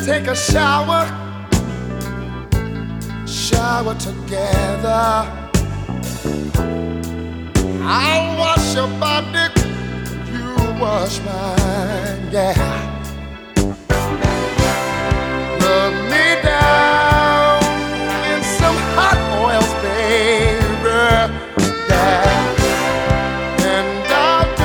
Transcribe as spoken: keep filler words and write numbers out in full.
take a shower, shower together. I'll wash your body, you wash mine, yeah.